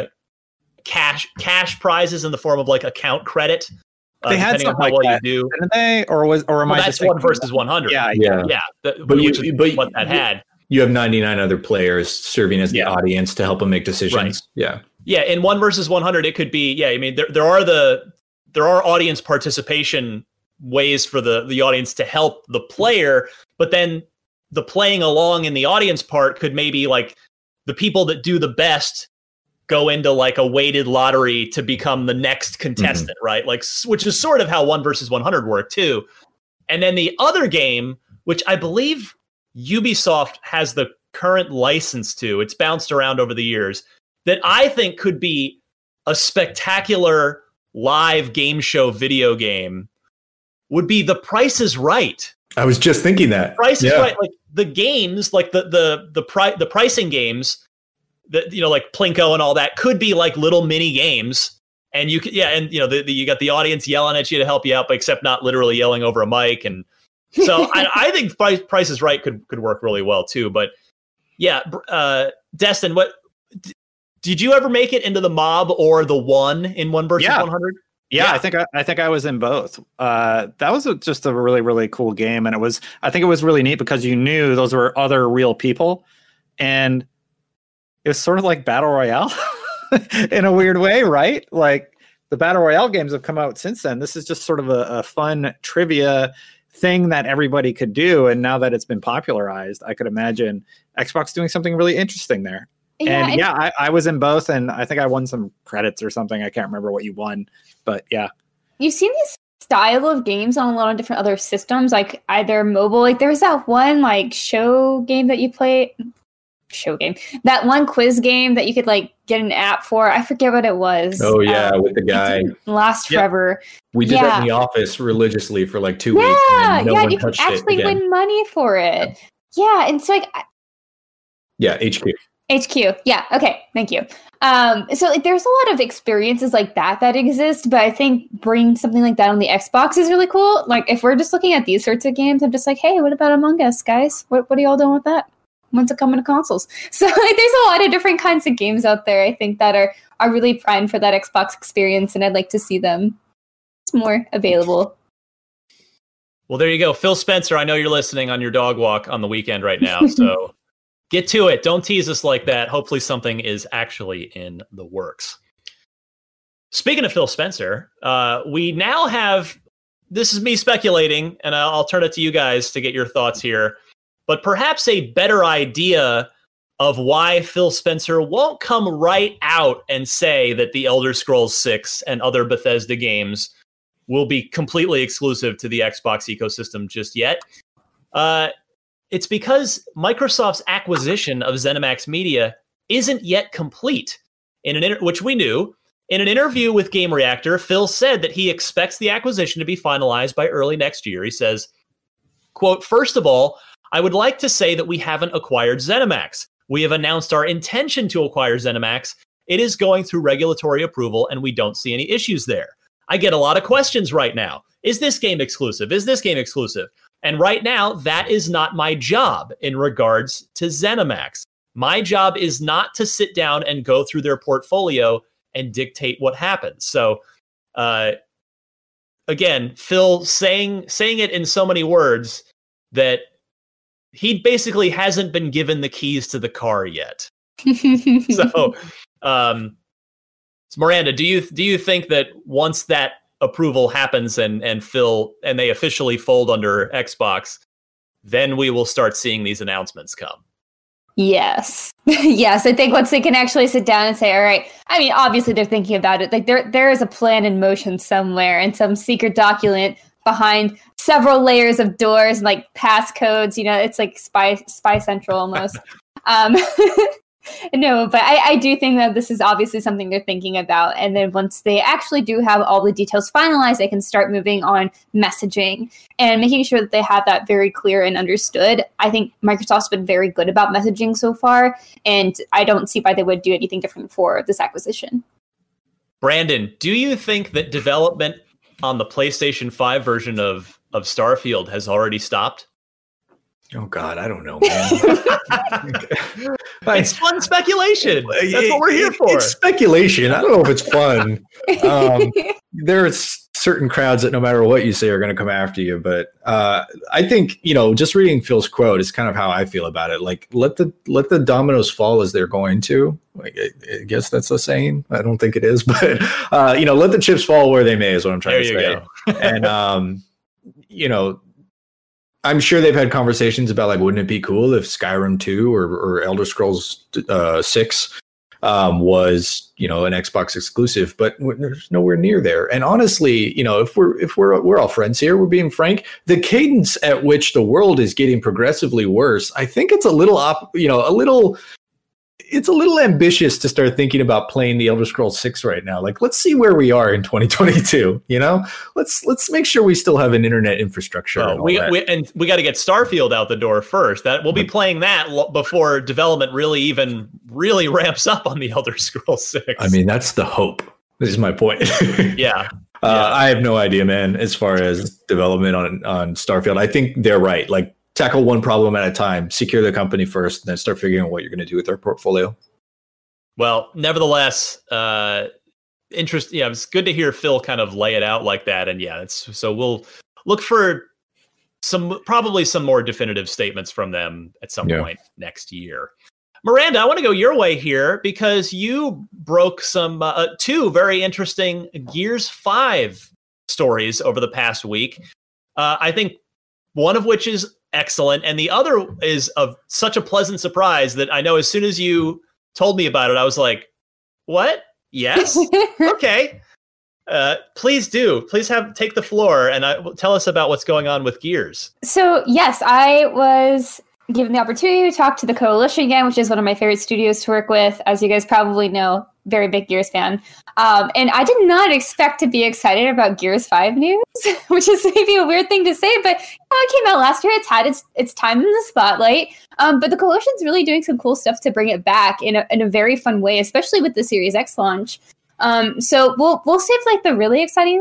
cash cash prizes in the form of like account credit. They uh, had something like well that, you do. Didn't they? Or was, or am well, I that's just one versus one hundred. Yeah, yeah, yeah. The, but which you, is but what that you, had. You have ninety-nine other players serving as the yeah. audience to help them make decisions. Right. Yeah, yeah. In one versus one hundred, it could be. Yeah, I mean, there there are the there are audience participation ways for the the audience to help the player, but then the playing along in the audience part could maybe like the people that do the best go into like a weighted lottery to become the next contestant, mm-hmm. right? Like, which is sort of how one versus one hundred worked too. And then the other game, which I believe Ubisoft has the current license to, it's bounced around over the years, that I think could be a spectacular live game show video game, would be The Price is Right. I was just thinking that. Price yeah. is Right. Like the games, like the the the pri- the pricing games, that, you know, like Plinko and all that, could be like little mini games, and you could, yeah, and you know, the, the, you got the audience yelling at you to help you out, but except not literally yelling over a mic, and so I, I think Price, Price is Right could could work really well too. But yeah, uh, Destin, what d- did you ever make it into the mob or the one in one versus yeah. one hundred? Yeah, yeah, I think I, I think I was in both. Uh, that was a, just a really really cool game, and it was I think it was really neat because you knew those were other real people, and it was sort of like Battle Royale in a weird way, right? Like the Battle Royale games have come out since then. This is just sort of a, a fun trivia thing that everybody could do. And now that it's been popularized, I could imagine Xbox doing something really interesting there. Yeah, and yeah, I, I was in both, and I think I won some credits or something. I can't remember what you won, but yeah. You've seen this style of games on a lot of different other systems, like either mobile, like there was that one like show game that you play. show game that one quiz game that you could like get an app for. I forget what it was. Oh yeah, um, with the guy. It didn't last yep. forever. We did yeah. that in the office religiously for like two yeah, weeks. And no yeah, one you can touched actually it win money for it. Yeah, yeah and so like yeah, H Q. H Q. Yeah. Okay. Thank you. Um, so like, there's a lot of experiences like that that exist, but I think bringing something like that on the Xbox is really cool. Like if we're just looking at these sorts of games, I'm just like, hey, what about Among Us, guys? What What are y'all doing with that? once it comes to consoles. So like, there's a lot of different kinds of games out there, I think, that are, are really primed for that Xbox experience, and I'd like to see them more available. Well, there you go. Phil Spencer, I know you're listening on your dog walk on the weekend right now, so get to it. Don't tease us like that. Hopefully something is actually in the works. Speaking of Phil Spencer, uh, we now have, this is me speculating, and I'll, I'll turn it to you guys to get your thoughts here, but perhaps a better idea of why Phil Spencer won't come right out and say that the Elder Scrolls six and other Bethesda games will be completely exclusive to the Xbox ecosystem just yet. Uh, it's because Microsoft's acquisition of ZeniMax Media isn't yet complete, in an inter- which we knew. In an interview with Game Reactor, Phil said that he expects the acquisition to be finalized by early next year. He says, quote, "First of all, I would like to say that we haven't acquired ZeniMax. We have announced our intention to acquire ZeniMax. It is going through regulatory approval, and we don't see any issues there. I get a lot of questions right now. Is this game exclusive? Is this game exclusive? And right now, that is not my job in regards to ZeniMax. My job is not to sit down and go through their portfolio and dictate what happens." So, uh, again, Phil saying saying it in so many words that he basically hasn't been given the keys to the car yet. so, um, so, Miranda, do you do you think that once that approval happens and and Phil and they officially fold under Xbox, then we will start seeing these announcements come? Yes. yes. I think once they can actually sit down and say, all right, I mean, obviously they're thinking about it. Like there, there is a plan in motion somewhere and some secret document behind several layers of doors and like passcodes, you know, it's like spy, spy central almost. um, no, but I, I do think that this is obviously something they're thinking about. And then once they actually do have all the details finalized, they can start moving on messaging and making sure that they have that very clear and understood. I think Microsoft's been very good about messaging so far, and I don't see why they would do anything different for this acquisition. Brandon, do you think that development on the PlayStation five version of, of Starfield has already stopped? Oh, God, I don't know, man. It's fun speculation. That's what we're here for. It's speculation. I don't know if it's fun. Um, there's certain crowds that no matter what you say are going to come after you. But uh, I think, you know, just reading Phil's quote is kind of how I feel about it. Like, let the let the dominoes fall as they're going to. Like, I, I guess that's a saying. I don't think it is. But, uh, you know, let the chips fall where they may is what I'm trying there to say. You go. and, um, you know, I'm sure they've had conversations about, like, wouldn't it be cool if Skyrim two or, or Elder Scrolls uh, six um, was, you know, an Xbox exclusive, but there's nowhere near there. And honestly, you know, if we're if we're we're all friends here, we're being frank, the cadence at which the world is getting progressively worse, I think it's a little op, you know, a little. It's a little ambitious to start thinking about playing the Elder Scrolls six right now. Like, let's see where we are in twenty twenty-two. You know, let's let's make sure we still have an internet infrastructure. Well, and we, we and we got to get Starfield out the door first. That we'll be playing that lo- before development really even really ramps up on the Elder Scrolls six. I mean, that's the hope. This is my point. yeah. Uh, yeah. I have no idea, man. As far as development on on Starfield, I think they're right. Like, tackle one problem at a time, secure the company first, and then start figuring out what you're going to do with their portfolio. Well, nevertheless, uh, interest. Yeah, it's good to hear Phil kind of lay it out like that. And yeah, it's so we'll look for some probably some more definitive statements from them at some yeah. point next year. Miranda, I want to go your way here because you broke some uh, two very interesting Gears five stories over the past week. Uh, I think one of which is excellent, and the other is of such a pleasant surprise that I know as soon as you told me about it, I was like, what? Yes? Okay. Uh, please do. Please have take the floor and I, tell us about what's going on with Gears. So, yes, I was given the opportunity to talk to the Coalition again, which is one of my favorite studios to work with. As you guys probably know, very big Gears fan. Um, and I did not expect to be excited about Gears five news, which is maybe a weird thing to say, but you know, it came out last year. It's had its its time in the spotlight. Um, but the Coalition's really doing some cool stuff to bring it back in a in a very fun way, especially with the Series X launch. Um, so we'll we'll save like the really exciting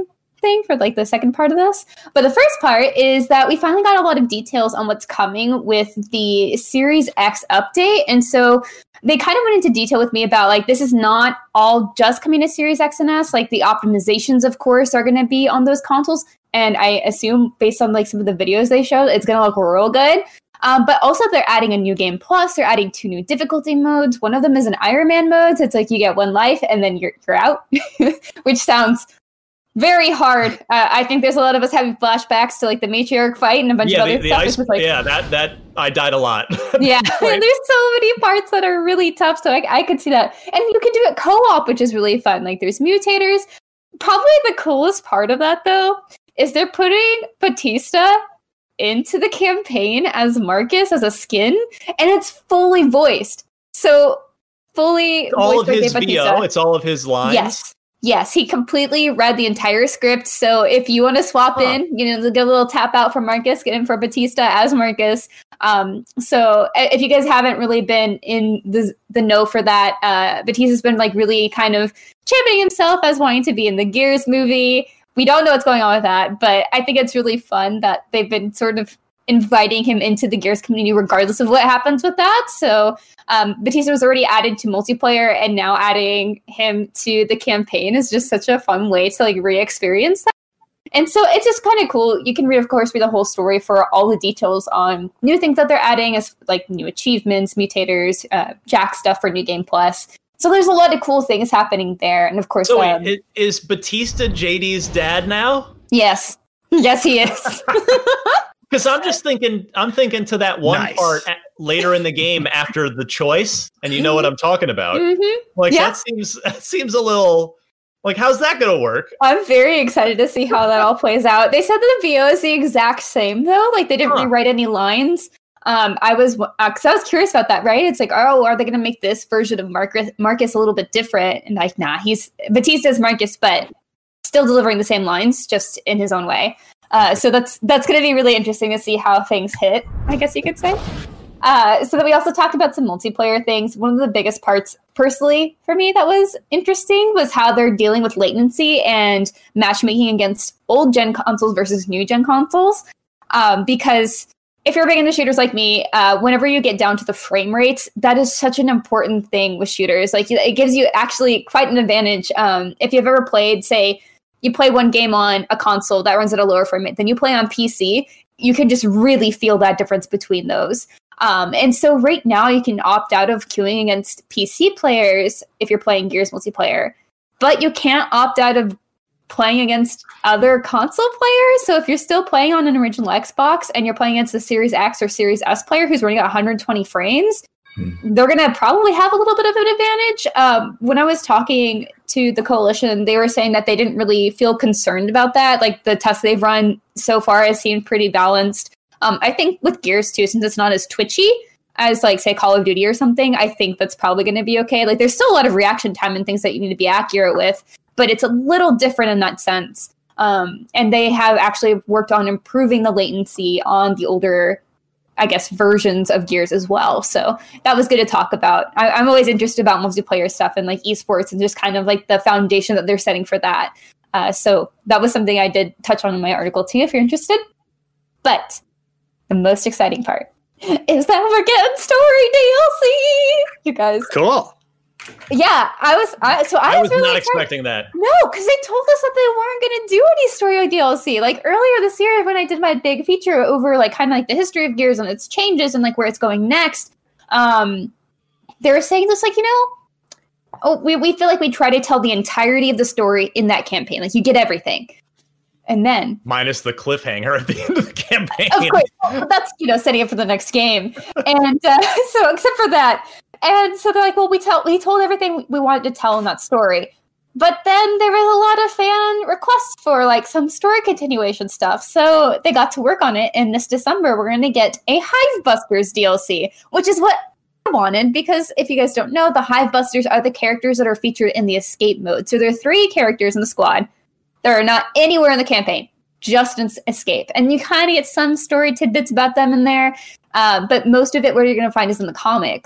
thing for like the second part of this. But the first part is that we finally got a lot of details on what's coming with the Series X update. And so they kind of went into detail with me about like, this is not all just coming to Series X and S. Like the optimizations, of course, are going to be on those consoles. And I assume based on like some of the videos they showed, it's going to look real good. Um, but also they're adding a new game plus. They're adding two new difficulty modes. One of them is an Iron Man mode. So it's like you get one life and then you're, you're out, which sounds very hard. Uh, I think there's a lot of us having flashbacks to like the matriarch fight and a bunch yeah, of the, other the stuff. ice, It's like, yeah, that, that I died a lot. yeah, there's so many parts that are really tough. So I, I could see that. And you can do it co-op, which is really fun. Like there's mutators. Probably the coolest part of that though, is they're putting Batista into the campaign as Marcus, as a skin, and it's fully voiced. So fully all of voiced his by V O, Batista. it's all of his lines. Yes. Yes, he completely read the entire script. So if you want to swap Huh. in, you know, get a little tap out for Marcus, get in for Batista as Marcus. Um, so uh, if you guys haven't really been in the the know for that, uh, Batista's been like really kind of championing himself as wanting to be in the Gears movie. We don't know what's going on with that, but I think it's really fun that they've been sort of inviting him into the Gears community regardless of what happens with that. So um, Batista was already added to multiplayer, and now adding him to the campaign is just such a fun way to like re-experience that. And so it's just kind of cool. You can read, of course, read the whole story for all the details on new things that they're adding, as like new achievements, mutators, uh, Jack stuff for New Game Plus. So there's a lot of cool things happening there. And of course, So um, wait, i- is Batista J D's dad now? yes, yes, he is. Because I'm just thinking, I'm thinking to that one Nice. part a- later in the game after the choice, and you know what I'm talking about. Mhm. Like Yeah. that seems that seems a little like how's that going to work? I'm very excited to see how that all plays out. They said that the V O is the exact same though. Like they didn't Huh. rewrite any lines. Um, I was because I was curious about that. Right? It's like, oh, are they going to make this version of Marcus Marcus a little bit different? And like, nah, he's Batista's Marcus, but still delivering the same lines, just in his own way. Uh, so that's that's going to be really interesting to see how things hit, I guess you could say. Uh, so then we also talked about some multiplayer things. One of the biggest parts, personally, for me that was interesting was how they're dealing with latency and matchmaking against old gen consoles versus new gen consoles. Um, because if you're big into shooters like me, uh, whenever you get down to the frame rates, that is such an important thing with shooters. Like it gives you actually quite an advantage. Um, if you've ever played, say, you play one game on a console that runs at a lower frame rate, then you play on P C, you can just really feel that difference between those. Um, and so right now you can opt out of queuing against P C players if you're playing Gears multiplayer, but you can't opt out of playing against other console players. So if you're still playing on an original Xbox and you're playing against a Series X or Series S player who's running at one hundred twenty frames, they're going to probably have a little bit of an advantage. Um, when I was talking to the coalition, they were saying that they didn't really feel concerned about that. Like the tests they've run so far has seemed pretty balanced. Um, I think with Gears too, since it's not as twitchy as like say Call of Duty or something, I think that's probably going to be okay. Like there's still a lot of reaction time and things that you need to be accurate with, but it's a little different in that sense. Um, and they have actually worked on improving the latency on the older, I guess, versions of Gears as well. So that was good to talk about. I, I'm always interested about multiplayer stuff and like esports and just kind of like the foundation that they're setting for that. Uh, so that was something I did touch on in my article too, if you're interested. But the most exciting part is that we're getting story D L C, you guys. Cool. Yeah, I was. I, so I, I was was really not excited. expecting that. No, because they told us that they weren't going to do any story D L C. Like earlier this year, when I did my big feature over like kind of like the history of Gears and its changes and like where it's going next, um, they were saying this like you know, oh, we we feel like we try to tell the entirety of the story in that campaign. Like you get everything, and then Minus the cliffhanger at the end of the campaign. of course, well, that's you know setting up for the next game. And uh, so, except for that, and so they're like, well, we tell we told everything we wanted to tell in that story. But then there was a lot of fan requests for like some story continuation stuff. So they got to work on it. And this December, we're going to get a Hivebusters D L C, which is what I wanted. Because if you guys don't know, the Hivebusters are the characters that are featured in the escape mode. So there are three characters in the squad that are not anywhere in the campaign, just in escape. And you kind of get some story tidbits about them in there. Uh, but most of it, where you're going to find is in the comics.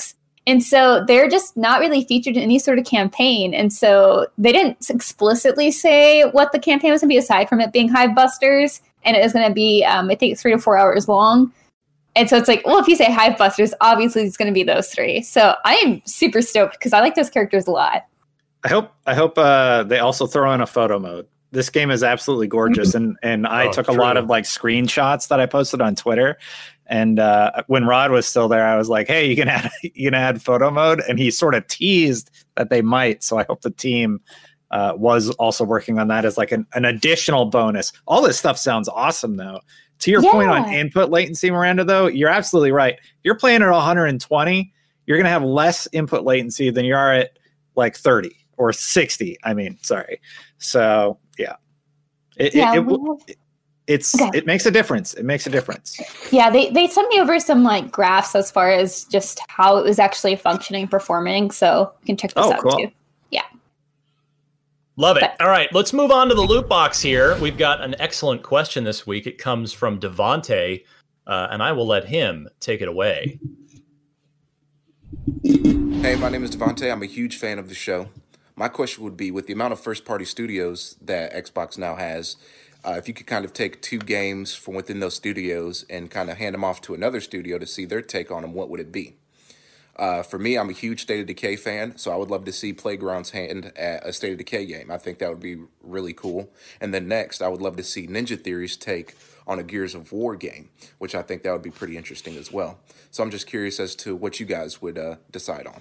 And so they're just not really featured in any sort of campaign. And so they didn't explicitly say what the campaign was going to be aside from it being Hive Busters. And it was going to be, um, I think, three to four hours long. And so it's like, well, if you say Hive Busters, obviously it's going to be those three. So I am super stoked because I like those characters a lot. I hope I hope uh, they also throw in a photo mode. This game is absolutely gorgeous, and and I Oh, took a true. lot of like screenshots that I posted on Twitter. And uh, when Rod was still there, I was like, "Hey, you can add you can add photo mode," and he sort of teased that they might. So I hope the team uh, was also working on that as like an, an additional bonus. All this stuff sounds awesome, though. To your Yeah. point on input latency, Miranda, though, you're absolutely right. If you're playing at one hundred twenty, you're going to have less input latency than you are at like thirty or sixty. I mean, sorry. So yeah, it, Yeah, it, it, we will- it's Okay. it makes a difference. It makes a difference. Yeah, they, they sent me over some like graphs as far as just how it was actually functioning, performing. So you can check this Oh, out cool. too. Yeah. Love it. All right, let's move on to the loot box here. We've got an excellent question this week. It comes from Devante, uh, and I will let him take it away. Hey, my name is Devontae. I'm a huge fan of the show. My question would be, with the amount of first-party studios that Xbox now has, uh, if you could kind of take two games from within those studios and kind of hand them off to another studio to see their take on them, what would it be? Uh, for me, I'm a huge State of Decay fan, so I would love to see Playground's hand at a State of Decay game. I think that would be really cool. And then next, I would love to see Ninja Theory's take on a Gears of War game, which I think that would be pretty interesting as well. So I'm just curious as to what you guys would uh, decide on.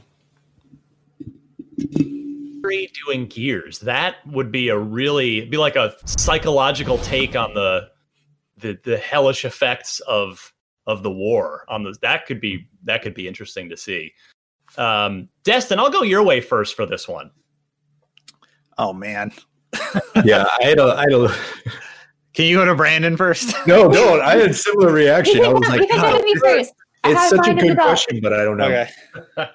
Doing Gears, that would be a really be like a psychological take on the the the hellish effects of of the war on the that could be that could be interesting to see. um Destin, I'll go your way first for this one. Oh man. Yeah, I had a, I had a Can you go to Brandon first? no, no, I had a similar reaction. I was You like, can go God, to me first. I it's have such a mine in the good doc. question, but I don't know. Okay.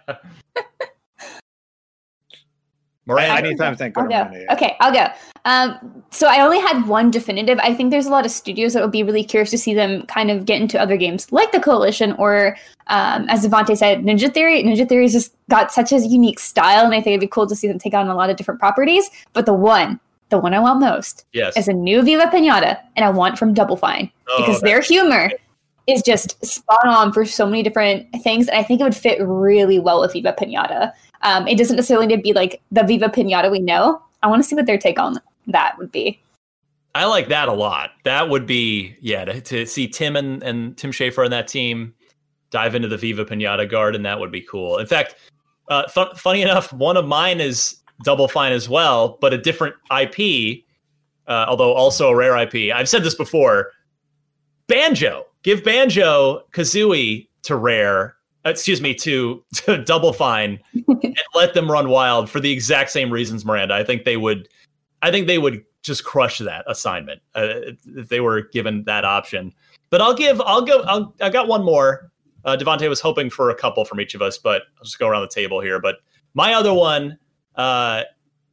Miranda, I need time to think. Go I'll to go. Miranda, yeah. Okay, I'll go. Um, so I only had one definitive. I think there's a lot of studios that would be really curious to see them kind of get into other games like the Coalition or, um, as Devontae said, Ninja Theory. Ninja Theory's just got such a unique style, and I think it'd be cool to see them take on a lot of different properties. But the one, the one I want most Yes. is a new Viva Pinata, and I want from Double Fine Oh, because that's their humor is just spot on for so many different things, and I think it would fit really well with Viva Pinata. Um, it doesn't necessarily need to be like the Viva Pinata we know. I want to see what their take on that would be. I like that a lot. That would be, yeah, to, to see Tim and, and Tim Schafer and that team dive into the Viva Pinata garden, that would be cool. In fact, uh, fu- funny enough, one of mine is Double Fine as well, but a different I P, uh, although also a rare I P. I've said this before. Banjo. Give Banjo Kazooie to Rare, uh, excuse me, to, to Double Fine, and let them run wild for the exact same reasons, Miranda. I think they would, I think they would just crush that assignment uh, if they were given that option. But I'll give, I'll go, I'll, I got one more. Uh, Devontae was hoping for a couple from each of us, but I'll just go around the table here. But my other one, uh,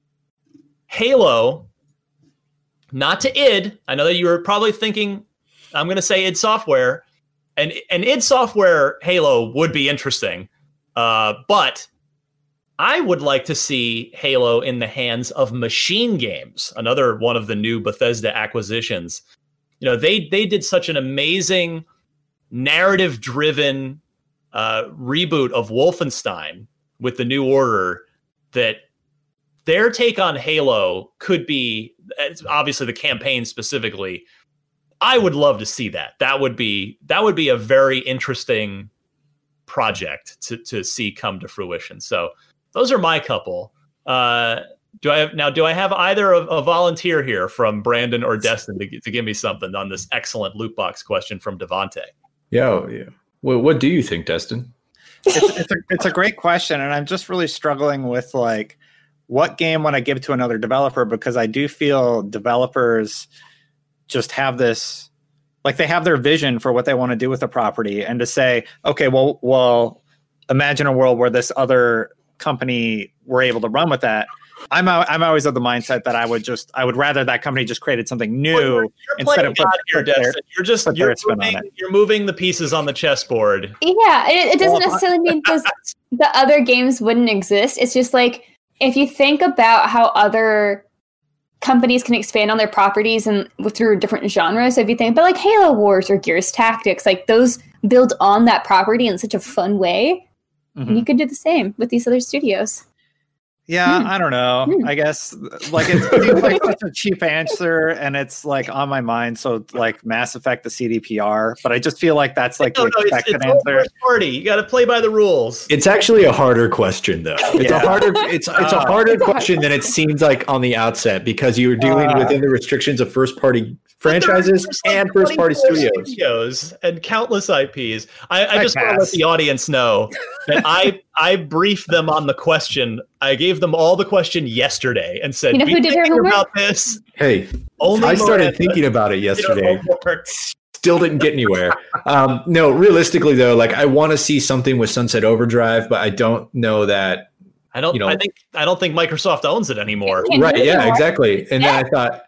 Halo, not to id. I know that you were probably thinking, I'm going to say id Software, and and id Software Halo would be interesting, uh, but I would like to see Halo in the hands of Machine Games, another one of the new Bethesda acquisitions. You know, they they did such an amazing narrative-driven uh, reboot of Wolfenstein with the New Order that their take on Halo could be, obviously the campaign specifically. I would love to see that. That would be that would be a very interesting project to to see come to fruition. So those are my couple. Uh, do I have now? Do I have either a, a volunteer here from Brandon or Destin to, to give me something on this excellent loot box question from Devontae? Yeah, yeah. Well, what do you think, Destin? it's, it's, a, it's a great question, and I'm just really struggling with like what game would I give to another developer, because I do feel developers just have this, like they have their vision for what they want to do with the property, and to say, okay, well, well, imagine a world where this other company were able to run with that. I'm a, I'm always of the mindset that I would just I would rather that company just created something new well, you're, you're instead of put, God here, put their, Destin. You're just you're moving, you're moving the pieces on the chessboard. Yeah, it, it doesn't Well, necessarily mean those, the other games wouldn't exist. It's just like if you think about how other companies can expand on their properties and through different genres. So if you think about like Halo Wars or Gears Tactics, like those build on that property in such a fun way. Mhm. And you could do the same with these other studios. Yeah, Hmm. I don't know. Hmm. I guess like it's seems like such a cheap answer, and it's like on my mind. So like Mass Effect, the C D P R, but I just feel like that's like No, the no, it's, expected it's all answer. first party. You got to play by the rules. It's actually a harder question, though. It's Yeah. a harder. It's it's a Uh, harder question than it seems like on the outset because you're dealing Uh, within the restrictions of first party franchises There's like and first party twenty-four studios. studios and countless I Ps. I, I I just want to let pass. the audience know that I I briefed them on the question. I gave them all the question yesterday and said, You know "Be who did her thinking homework? about this." Hey, Only I started Miranda thinking about it did her yesterday. homework. Still didn't get anywhere. Um, no, realistically though, like I want to see something with Sunset Overdrive, but I don't know that. I don't. You know- I think. I don't think Microsoft owns it anymore. Can't Right? do it Yeah, anymore. exactly. And then I thought,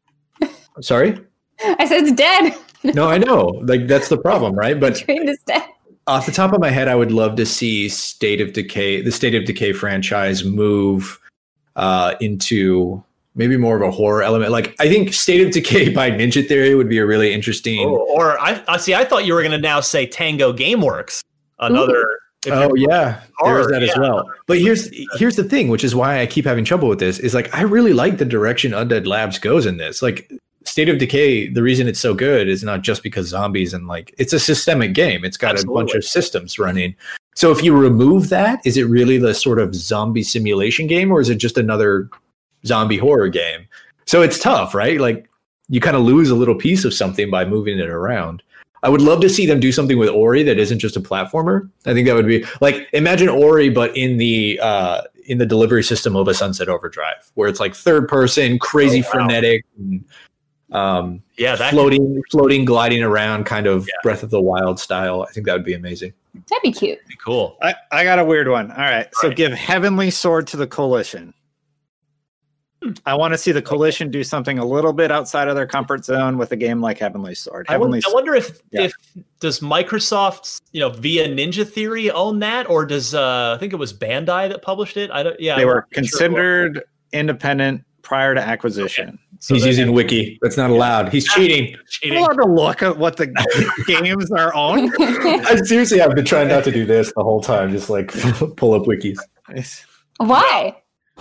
I'm sorry. I said it's dead. No, I know. Like that's the problem, right? But Train is dead. off the top of my head, I would love to see State of Decay, the State of Decay franchise, move uh, into maybe more of a horror element. Like I think State of Decay by Ninja Theory would be a really interesting. Oh, or I, I see. I thought you were going to now say Tango GameWorks. Another. if Oh you're- yeah, there's Horror, that as yeah. well. But here's here's the thing, which is why I keep having trouble with this. Is like I really like the direction Undead Labs goes in this. Like State of Decay, the reason it's so good is not just because zombies and like it's a systemic game. It's got a bunch Absolutely. of systems running. So if you remove that, is it really the sort of zombie simulation game, or is it just another zombie horror game? So it's tough, right? Like you kind of lose a little piece of something by moving it around. I would love to see them do something with Ori that isn't just a platformer. I think that would be like imagine Ori, but in the uh, in the delivery system of a Sunset Overdrive, where it's like third person, crazy Oh, wow. frenetic, and, um, Yeah, that floating, floating, gliding around, kind of Yeah. Breath of the Wild style. I think that would be amazing. That'd be cute. could be cool. I, I got a weird one. All right, so Right. give Heavenly Sword to the Coalition. I want to see the Coalition do something a little bit outside of their comfort zone with a game like Heavenly Sword. I Heavenly wonder, I wonder if Yeah. if does Microsoft, you know, via Ninja Theory own that, or does uh, I think it was Bandai that published it? I don't. Yeah, they I'm were not sure. considered independent prior to acquisition. So He's they- using Wiki. That's not allowed. He's cheating. I'm cheating. allowed to look at what the games are owned. I seriously have been trying not to do this the whole time. Just like pull up wikis. Why?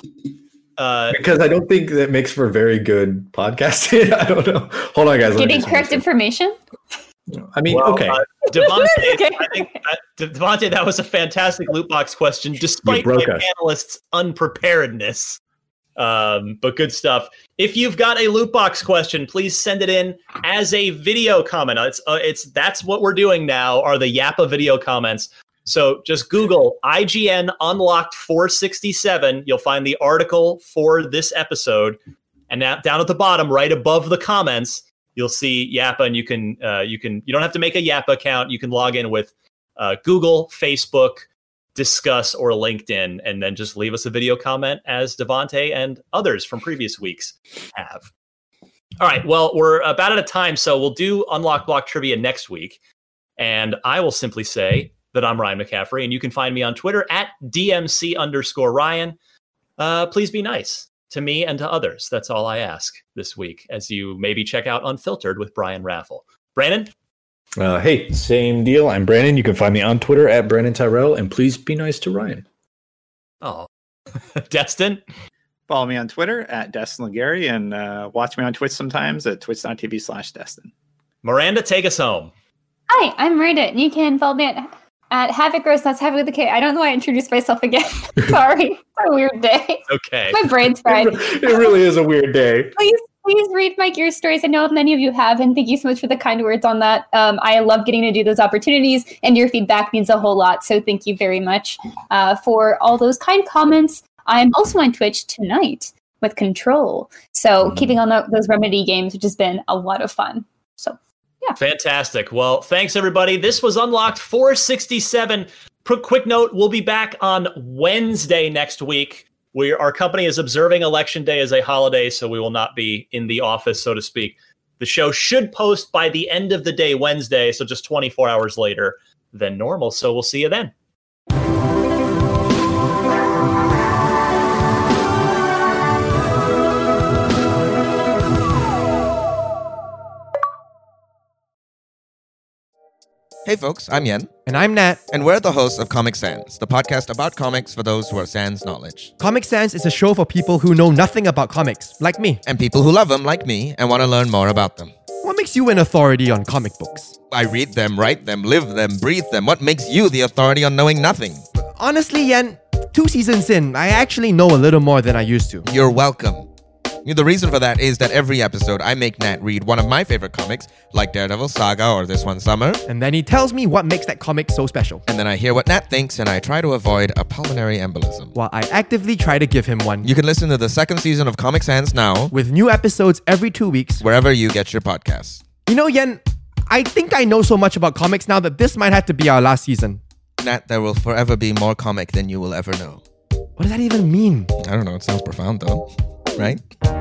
Uh, Because I don't think that makes for very good podcasting. I don't know. Hold on, guys. let me Getting just- correct information? I mean, well, okay. uh, Devontae, Okay. I think uh, De- Devontae, that was a fantastic loot box question, despite my broke us. panelists' unpreparedness. Um, but good stuff. If you've got a loot box question, please send it in as a video comment. It's uh, it's that's what we're doing now. Are the Yappa video comments? So just Google I G N Unlocked four sixty-seven. You'll find the article for this episode, and now down at the bottom, right above the comments, you'll see Yappa, and you can uh, you can you don't have to make a Yappa account. You can log in with uh, Google, Facebook, Discuss, or LinkedIn, and then just leave us a video comment as Devontae and others from previous weeks have. All right, well, we're about out of time, so we'll do Unlock Block Trivia next week, and I will simply say that I'm Ryan McCaffrey, and you can find me on Twitter at D M C underscore Ryan. Uh, please be nice to me and to others. That's all I ask this week, as you maybe check out Unfiltered with Brian Raffle. Brandon? Uh, hey, same deal. I'm Brandon. You can find me on Twitter at Brandon Tyrell, and please be nice to Ryan. Oh, Destin? Follow me on Twitter at Destin Legary and uh, watch me on Twitch sometimes at twitch.tv slash Destin. Miranda, take us home. Hi, I'm Miranda, and you can follow me at, at Havoc Gross. That's Havoc with a K. I don't know why I introduced myself again. Sorry. It's a weird day. Okay. My brain's fried. It really is a weird day. Please, please read my Gear stories. I know many of you have, and thank you so much for the kind words on that. Um, I love getting to do those opportunities, and your feedback means a whole lot. So thank you very much uh, for all those kind comments. I'm also on Twitch tonight with Control. So keeping on the, those Remedy games, which has been a lot of fun. So yeah. Fantastic. Well, thanks, everybody. This was Unlocked four sixty-seven. Quick note, we'll be back on Wednesday next week we our company is observing Election Day as a holiday, so we will not be in the office, so to speak. The show should post by the end of the day Wednesday, so just twenty-four hours later than normal. So we'll see you then. Hey folks, I'm Yen. And I'm Nat. And we're the hosts of Comic Sans, the podcast about comics for those who are sans knowledge. Comic Sans is a show for people who know nothing about comics, like me. And people who love them, like me, and want to learn more about them. What makes you an authority on comic books? I read them, write them, live them, breathe them. What makes you the authority on knowing nothing? Honestly, Yen, two seasons in, I actually know a little more than I used to. You're welcome. The reason for that is that every episode I make Nat read one of my favorite comics, like Daredevil Saga or This One Summer. And then he tells me what makes that comic so special. And then I hear what Nat thinks and I try to avoid a pulmonary embolism. While I actively try to give him one. You can listen to the second season of Comic Sans now. With new episodes every two weeks. Wherever you get your podcasts. You know, Yen, I think I know so much about comics now that this might have to be our last season. Nat, there will forever be more comic than you will ever know. What does that even mean? I don't know. It sounds profound though. Right?